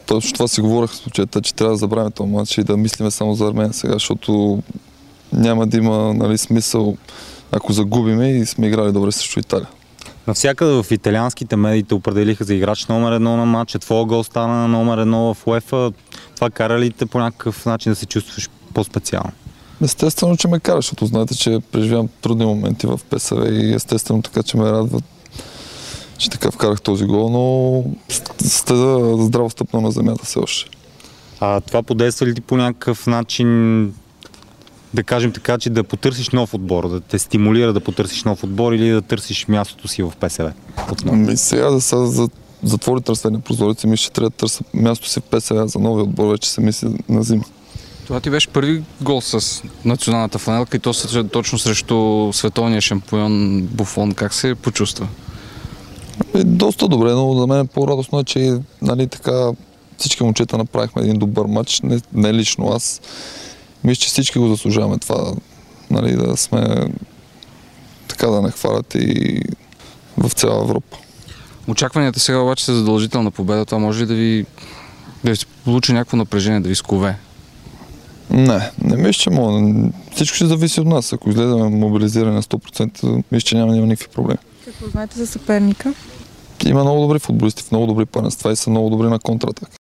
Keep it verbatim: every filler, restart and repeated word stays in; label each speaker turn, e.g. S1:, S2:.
S1: точно това си говорих в случаята, че трябва да забравим този матч и да мислиме само за Армения сега, защото няма да има, нали, смисъл, ако загубиме и сме играли добре срещу Италия.
S2: Навсякъде в италианските медии те определиха за играч номер едно на матча, твоя гол стана номер едно в УЕФА. Това кара ли те по някакъв начин да се чувстваш по-специално?
S1: Естествено, че ме кара, защото знаете, че преживявам трудни моменти в ПСВ и естествено така, че ме радва, че така вкарах този гол, но сте здраво стъпнал на земята все още.
S2: А това подейства ли ти по някакъв начин, да кажем така, че да потърсиш нов отбор, да те стимулира да потърсиш нов отбор или да търсиш мястото си в ПСВ?
S1: Ами сега да са за, затвори трансферни прозорици, ми ще трябва да търся мястото си в ПСВ за новия отбор, вече се мисли на зима.
S3: Това ти беше първи гол с националната фланелка и то точно срещу световния шампион Буфон. Как се почувства?
S1: Е, доста добре, но за мен е по-радостно е, че, нали, така, всички момчета направихме един добър матч, не, не лично аз. Мисля, че всички го заслужаваме това, нали, да сме така да не хвалят и в цяла Европа.
S3: Очакванията сега обаче са задължителна победа. Това може ли да ви, да ви получи някакво напрежение, да ви скове?
S1: Не, не мисля, че мога. Всичко ще зависи от нас. Ако изгледаме мобилизиране на сто процента, мисля, че няма, няма никакви проблеми.
S4: Какво знаете за съперника?
S1: Има много добри футболисти в много добри първенства и са много добри на контратак.